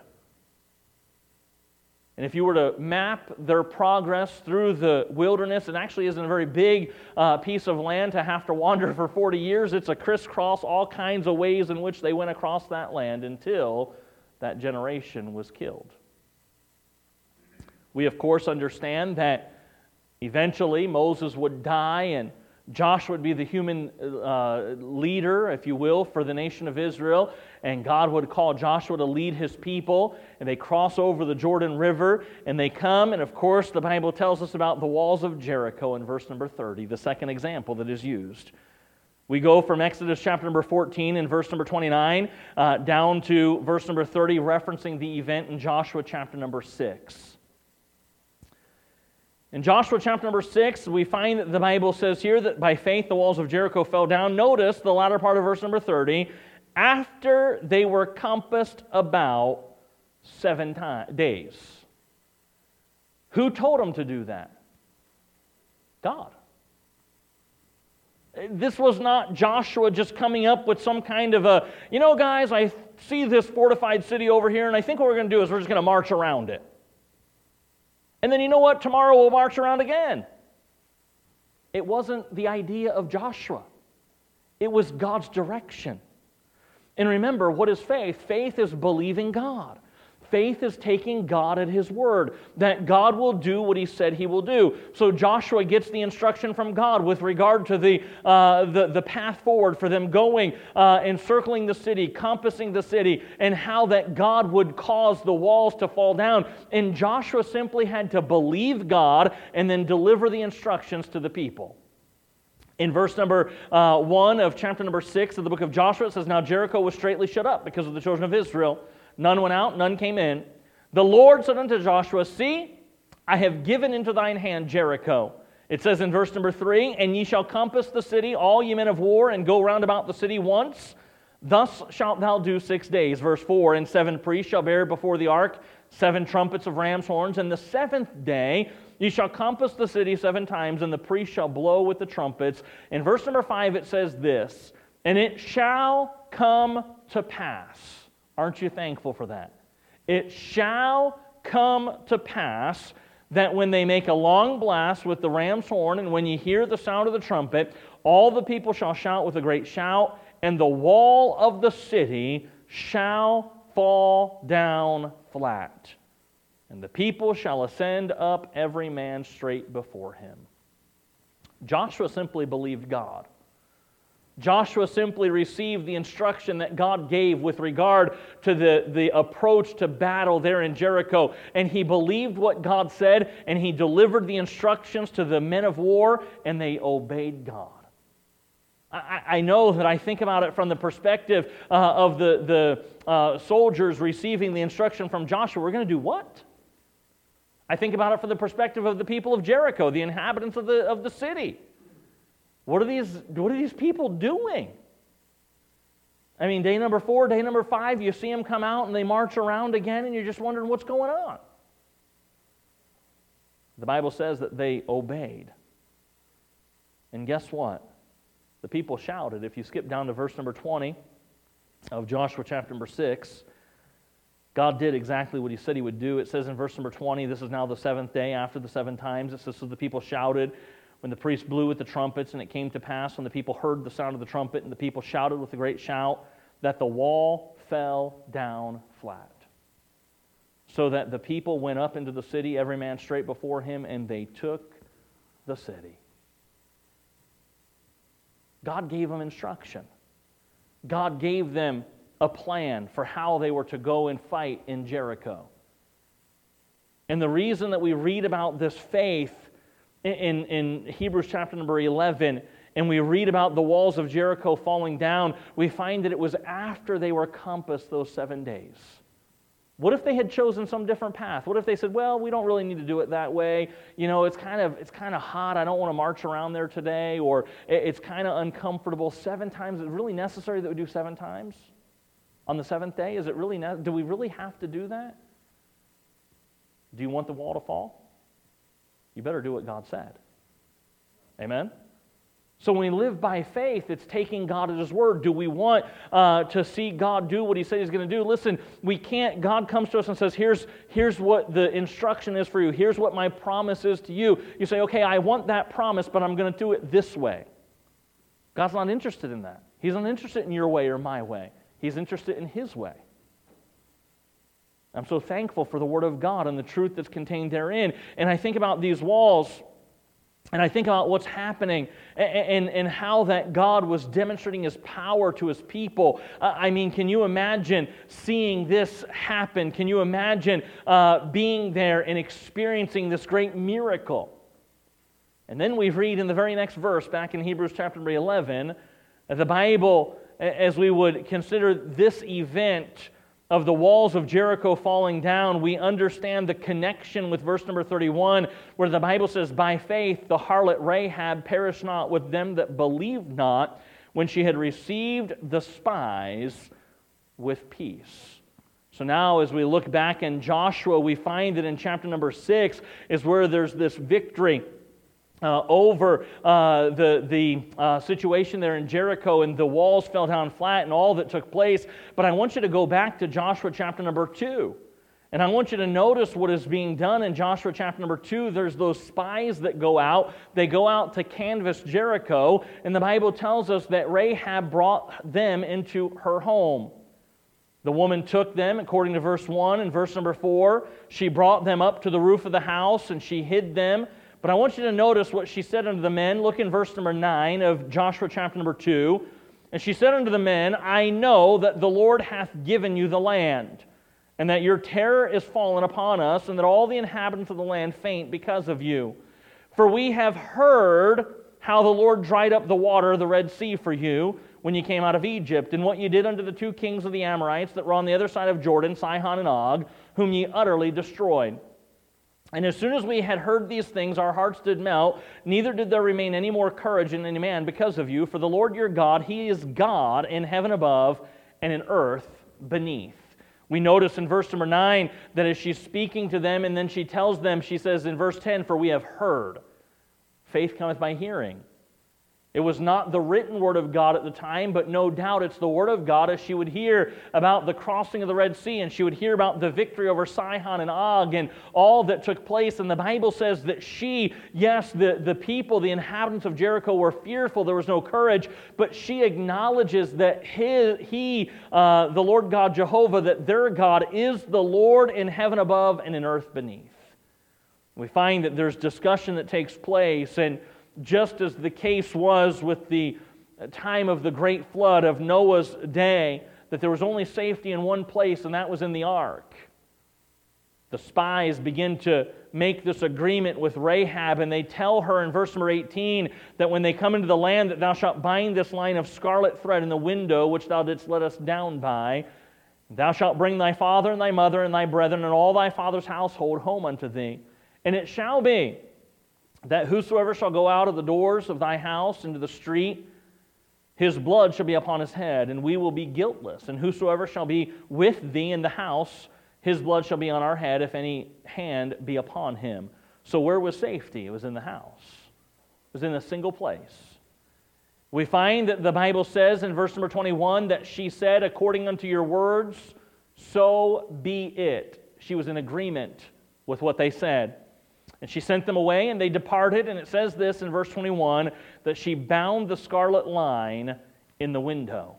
And if you were to map their progress through the wilderness, it actually isn't a very big piece of land to have to wander for 40 years. It's a crisscross, all kinds of ways in which they went across that land until that generation was killed. We, of course, understand that eventually Moses would die and Joshua would be the human leader, if you will, for the nation of Israel, and God would call Joshua to lead his people, and they cross over the Jordan River, and they come, and of course the Bible tells us about the walls of Jericho in verse number 30, the second example that is used. We go from Exodus chapter number 14 and verse number 29 down to verse number 30, referencing the event in Joshua chapter number 6. In Joshua chapter number 6, we find that the Bible says here that by faith the walls of Jericho fell down. Notice the latter part of verse number 30, after they were compassed about 7 days. Who told them to do that? God. This was not Joshua just coming up with some kind of a, guys, I see this fortified city over here, and I think what we're going to do is we're just going to march around it. And then you know what? Tomorrow we'll march around again. It wasn't the idea of Joshua. It was God's direction. And remember, what is faith? Faith is believing God. Faith is taking God at His word, that God will do what He said He will do. So Joshua gets the instruction from God with regard to the path forward for them going, encircling the city, compassing the city, and how that God would cause the walls to fall down. And Joshua simply had to believe God and then deliver the instructions to the people. In verse number 1 of chapter number 6 of the book of Joshua, it says, "Now Jericho was straitly shut up because of the children of Israel. None went out, none came in. The Lord said unto Joshua, See, I have given into thine hand Jericho." It says in verse number 3, "And ye shall compass the city, all ye men of war, and go round about the city once. Thus shalt thou do 6 days." Verse 4, "And 7 priests shall bear before the ark 7 trumpets of ram's horns. And the 7th day ye shall compass the city 7 times, and the priests shall blow with the trumpets." In verse number 5 it says this, "And it shall come to pass." Aren't you thankful for that? "It shall come to pass that when they make a long blast with the ram's horn, and when ye hear the sound of the trumpet, all the people shall shout with a great shout, and the wall of the city shall fall down flat. And the people shall ascend up every man straight before him." Joshua simply believed God. Joshua simply received the instruction that God gave with regard to the approach to battle there in Jericho. And he believed what God said, and he delivered the instructions to the men of war, and they obeyed God. I know that I think about it from the perspective of the soldiers receiving the instruction from Joshua. We're going to do what? I think about it from the perspective of the people of Jericho, the inhabitants of the city. What are these people doing? I mean, day number 4, day number 5, you see them come out and they march around again, and you're just wondering what's going on. The Bible says that they obeyed. And guess what? The people shouted. If you skip down to verse number 20 of Joshua chapter number 6, God did exactly what He said He would do. It says in verse number 20, this is now the 7th day after the 7 times. It says, "So the people shouted when the priests blew with the trumpets, and it came to pass when the people heard the sound of the trumpet, and the people shouted with a great shout, that the wall fell down flat. So that the people went up into the city, every man straight before him, and they took the city." God gave them instruction. God gave them a plan for how they were to go and fight in Jericho. And the reason that we read about this faith in Hebrews chapter number 11, and we read about the walls of Jericho falling down, we find that it was after they were compassed those 7 days. What if they had chosen some different path? What if they said, "Well, we don't really need to do it that way. It's kind of hot. I don't want to march around there today," or "It's kind of uncomfortable. 7 times, is it really necessary that we do 7 times? on the seventh day? Is it really do we really have to do that? Do you want the wall to fall? You better do what God said. Amen? So when we live by faith, it's taking God at His word. Do we want to see God do what He said He's going to do? Listen, we can't. God comes to us and says, here's what the instruction is for you. Here's what my promise is to you. You say, okay, I want that promise, but I'm going to do it this way. God's not interested in that. He's not interested in your way or my way. He's interested in His way. I'm so thankful for the Word of God and the truth that's contained therein. And I think about these walls, and I think about what's happening and how that God was demonstrating His power to His people. I mean, can you imagine seeing this happen? Can you imagine being there and experiencing this great miracle? And then we read in the very next verse, back in Hebrews chapter 11, that the Bible, as we would consider this event of the walls of Jericho falling down, we understand the connection with verse number 31, where the Bible says, by faith the harlot Rahab perished not with them that believed not, when she had received the spies with peace. So now as we look back in Joshua, we find that in chapter number 6 is where there's this victory over the situation there in Jericho, and the walls fell down flat and all that took place. But I want you to go back to Joshua chapter number 2. And I want you to notice what is being done in Joshua chapter number 2. There's those spies that go out. They go out to canvass Jericho, and the Bible tells us that Rahab brought them into her home. The woman took them, according to verse 1 and verse number 4. She brought them up to the roof of the house, and she hid them. But I want you to notice what she said unto the men. Look in verse number 9 of Joshua chapter number 2. And she said unto the men, I know that the Lord hath given you the land, and that your terror is fallen upon us, and that all the inhabitants of the land faint because of you. For we have heard how the Lord dried up the water of the Red Sea for you when you came out of Egypt, and what you did unto the two kings of the Amorites that were on the other side of Jordan, Sihon and Og, whom ye utterly destroyed. And as soon as we had heard these things, our hearts did melt, neither did there remain any more courage in any man because of you. For the Lord your God, He is God in heaven above and in earth beneath. We notice in verse number 9 that as she's speaking to them, and then she tells them, she says in verse 10, for we have heard. Faith cometh by hearing. It was not the written word of God at the time, but no doubt it's the word of God, as she would hear about the crossing of the Red Sea, and she would hear about the victory over Sihon and Og and all that took place. And the Bible says that she, yes, the people, the inhabitants of Jericho were fearful, there was no courage, but she acknowledges that the Lord God Jehovah, that their God is the Lord in heaven above and in earth beneath. We find that there's discussion that takes place, and just as the case was with the time of the great flood of Noah's day, that there was only safety in one place, and that was in the ark. The spies begin to make this agreement with Rahab, and they tell her in verse number 18 that when they come into the land, that thou shalt bind this line of scarlet thread in the window which thou didst let us down by. Thou shalt bring thy father and thy mother and thy brethren and all thy father's household home unto thee. And it shall be that whosoever shall go out of the doors of thy house into the street, his blood shall be upon his head, and we will be guiltless. And whosoever shall be with thee in the house, his blood shall be on our head, if any hand be upon him. So where was safety? It was in the house. It was in a single place. We find that the Bible says in verse number 21 that she said, according unto your words, so be it. She was in agreement with what they said. And she sent them away, and they departed, and it says this in verse 21, that she bound the scarlet line in the window.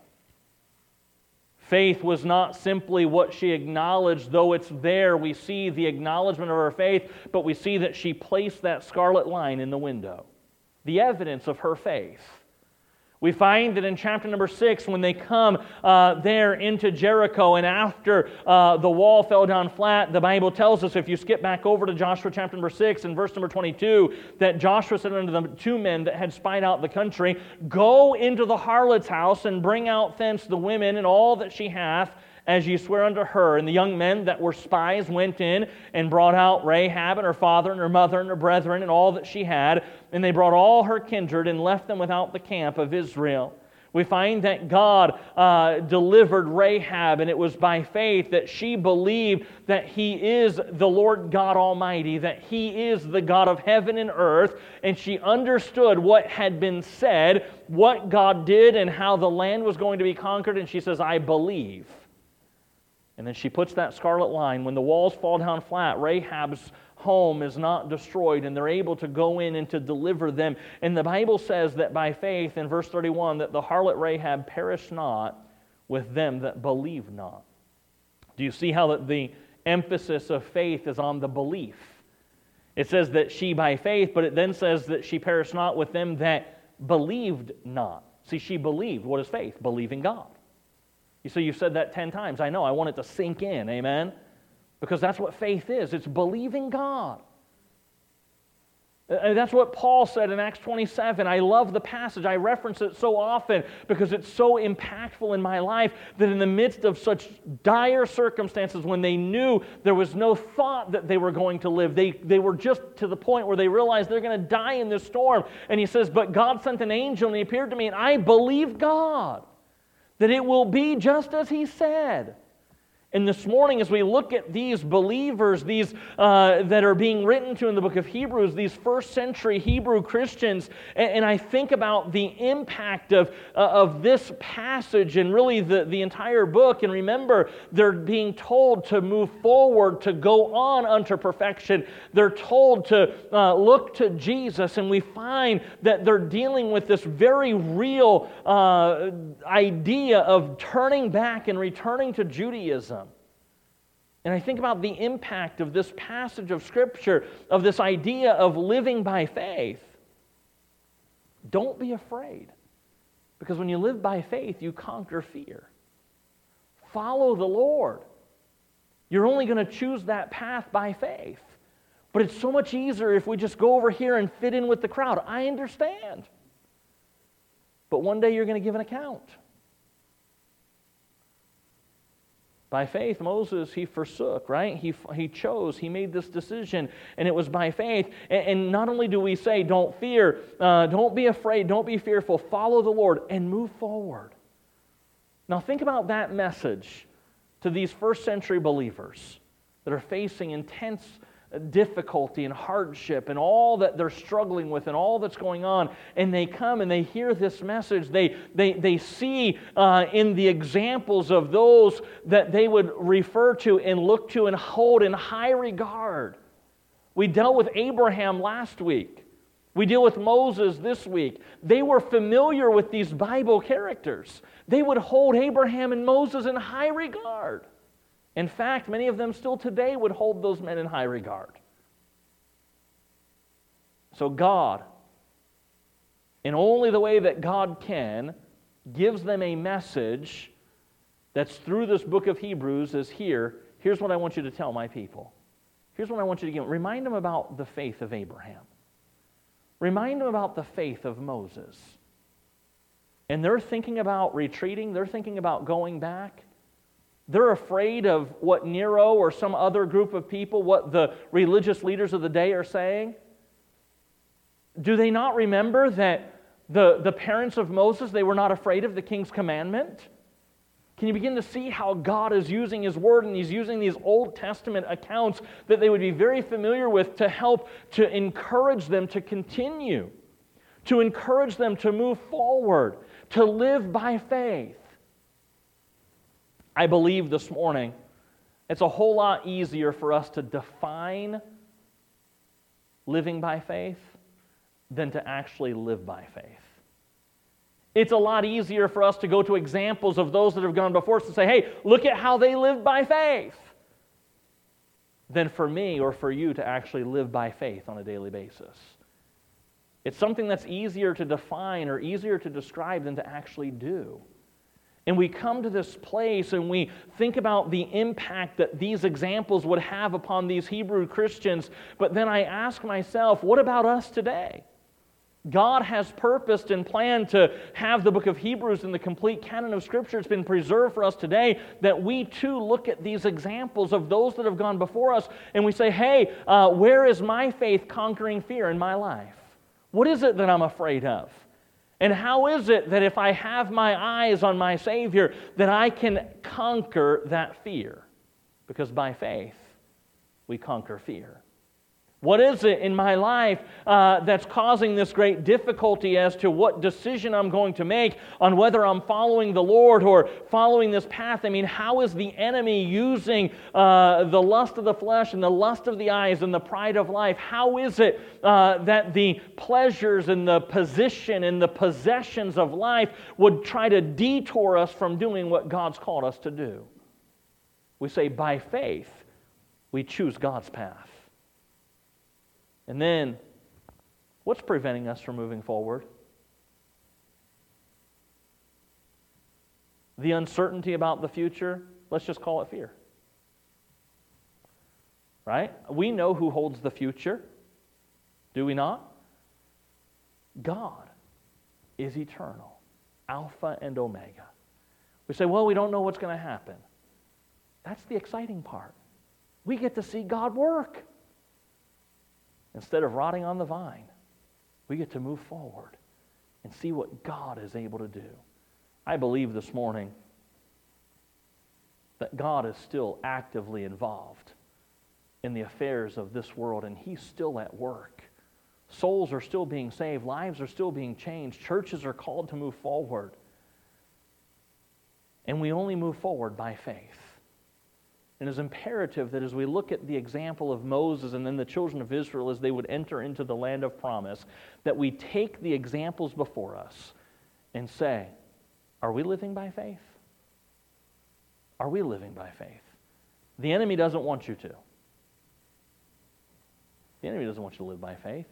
Faith was not simply what she acknowledged, though it's there. We see the acknowledgement of her faith, but we see that she placed that scarlet line in the window. The evidence of her faith. We find that in chapter number 6, when they come there into Jericho, and after the wall fell down flat, the Bible tells us, if you skip back over to Joshua chapter number 6 and verse number 22, that Joshua said unto the two men that had spied out the country, go into the harlot's house and bring out thence the women and all that she hath, as ye swear unto her. And the young men that were spies went in and brought out Rahab and her father and her mother and her brethren and all that she had. And they brought all her kindred and left them without the camp of Israel. We find that God delivered Rahab, and it was by faith that she believed that He is the Lord God Almighty, that He is the God of heaven and earth, and she understood what had been said, what God did, and how the land was going to be conquered, and she says, I believe. And then she puts that scarlet line. When the walls fall down flat, Rahab's home is not destroyed, and they're able to go in and to deliver them. And the Bible says that by faith, in verse 31, that the harlot Rahab perished not with them that believe not. Do you see how that the emphasis of faith is on the belief? It says that she by faith, but it then says that she perished not with them that believed not. See, she believed. What is faith? Believing God. You say, you've said that 10 times. I know. I want it to sink in. Amen? Because that's what faith is. It's believing God. And that's what Paul said in Acts 27. I love the passage. I reference it so often because it's so impactful in my life that in the midst of such dire circumstances, when they knew there was no thought that they were going to live, they were just to the point where they realized they're going to die in this storm. And he says, but God sent an angel and he appeared to me, and I believe God that it will be just as He said. And this morning, as we look at these believers, these that are being written to in the book of Hebrews, these first century Hebrew Christians, and I think about the impact of this passage and really the entire book. And remember, they're being told to move forward, to go on unto perfection. They're told to look to Jesus, and we find that they're dealing with this very real idea of turning back and returning to Judaism. And I think about the impact of this passage of Scripture, of this idea of living by faith. Don't be afraid, because when you live by faith, you conquer fear. Follow the Lord. You're only going to choose that path by faith. But it's so much easier if we just go over here and fit in with the crowd. I understand. But one day you're going to give an account. By faith, Moses, he forsook, right? He chose, he made this decision, and it was by faith. And not only do we say, don't fear, don't be afraid, don't be fearful, follow the Lord, and move forward. Now think about that message to these first century believers that are facing intense difficulty and hardship and all that they're struggling with and all that's going on, and they come and they hear this message. They see in the examples of those that they would refer to and look to and hold in high regard. We dealt with Abraham last week. We deal with Moses this week. They were familiar with these Bible characters. They would hold Abraham and Moses in high regard. In fact, many of them still today would hold those men in high regard. So God, in only the way that God can, gives them a message that's through this book of Hebrews is here. Here's what I want you to tell my people. Here's what I want you to give. Remind them about the faith of Abraham. Remind them about the faith of Moses. And they're thinking about retreating. They're thinking about going back. They're afraid of what Nero or some other group of people, what the religious leaders of the day are saying. Do they not remember that the parents of Moses, they were not afraid of the king's commandment? Can you begin to see how God is using His Word, and He's using these Old Testament accounts that they would be very familiar with to help to encourage them to continue, to encourage them to move forward, to live by faith? I believe this morning it's a whole lot easier for us to define living by faith than to actually live by faith. It's a lot easier for us to go to examples of those that have gone before us and say, hey, look at how they lived by faith, than for me or for you to actually live by faith on a daily basis. It's something that's easier to define or easier to describe than to actually do. And we come to this place and we think about the impact that these examples would have upon these Hebrew Christians, but then I ask myself, what about us today? God has purposed and planned to have the book of Hebrews in the complete canon of Scripture. It's been preserved for us today, that we too look at these examples of those that have gone before us and we say, hey, where is my faith conquering fear in my life? What is it that I'm afraid of? And how is it that if I have my eyes on my Savior, that I can conquer that fear? Because by faith, we conquer fear. What is it in my life that's causing this great difficulty as to what decision I'm going to make on whether I'm following the Lord or following this path? I mean, how is the enemy using the lust of the flesh and the lust of the eyes and the pride of life? How is it that the pleasures and the position and the possessions of life would try to detour us from doing what God's called us to do? We say, by faith, we choose God's path. And then, what's preventing us from moving forward? The uncertainty about the future, let's just call it fear. Right? We know who holds the future, do we not? God is eternal, Alpha and Omega. We say, well, we don't know what's going to happen. That's the exciting part. We get to see God work. Instead of rotting on the vine, we get to move forward and see what God is able to do. I believe this morning that God is still actively involved in the affairs of this world, and He's still at work. Souls are still being saved. Lives are still being changed. Churches are called to move forward. And we only move forward by faith. And it's imperative that as we look at the example of Moses and then the children of Israel as they would enter into the land of promise, that we take the examples before us and say, are we living by faith? Are we living by faith? The enemy doesn't want you to. The enemy doesn't want you to live by faith.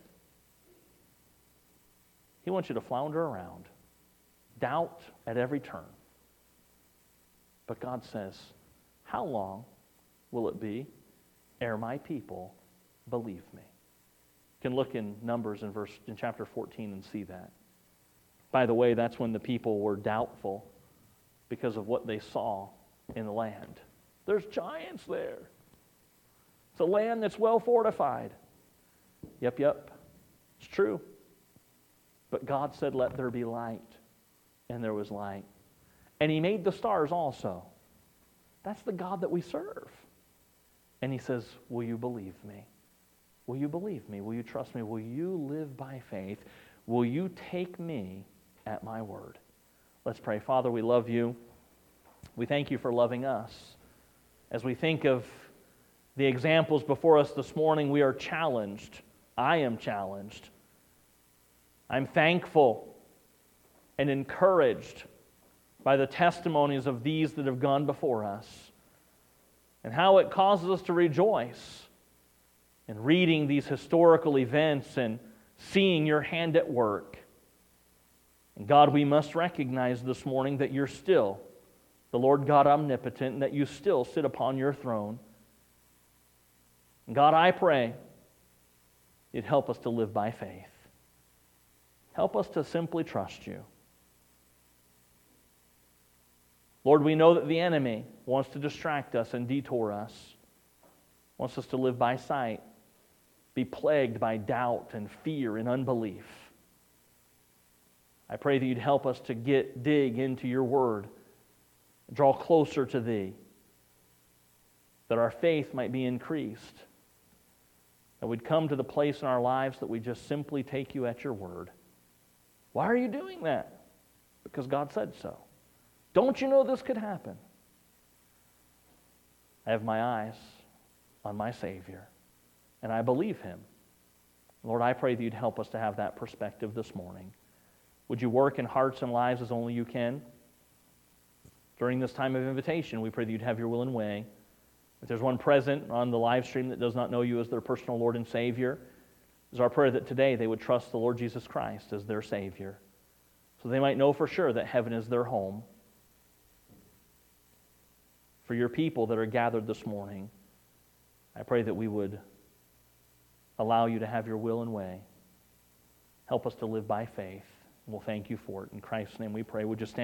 He wants you to flounder around, doubt at every turn. But God says, how long will it be ere my people believe me? You can look in Numbers in chapter 14 and see that. By the way, that's when the people were doubtful because of what they saw in the land. There's giants there. It's a land that's well fortified. Yep, it's true. But God said, let there be light. And there was light. And He made the stars also. That's the God that we serve. And He says, will you believe me? Will you believe me? Will you trust me? Will you live by faith? Will you take me at my word? Let's pray. Father, we love you. We thank you for loving us. As we think of the examples before us this morning, we are challenged. I am challenged. I'm thankful and encouraged by the testimonies of these that have gone before us, and how it causes us to rejoice in reading these historical events and seeing your hand at work. And God, we must recognize this morning that you're still the Lord God omnipotent, and that you still sit upon your throne. And God, I pray you'd help us to live by faith. Help us to simply trust you. Lord, we know that the enemy wants to distract us and detour us, wants us to live by sight, be plagued by doubt and fear and unbelief. I pray that you'd help us to dig into your word, draw closer to thee, that our faith might be increased, that we'd come to the place in our lives that we just simply take you at your word. Why are you doing that? Because God said so. Don't you know this could happen? I have my eyes on my Savior, and I believe Him. Lord, I pray that you'd help us to have that perspective this morning. Would you work in hearts and lives as only you can? During this time of invitation, we pray that you'd have your will and way. If there's one present on the live stream that does not know you as their personal Lord and Savior, it's our prayer that today they would trust the Lord Jesus Christ as their Savior, so they might know for sure that heaven is their home. For your people that are gathered this morning, I pray that we would allow you to have your will and way. Help us to live by faith. We'll thank you for it. In Christ's name we pray. Would you stand?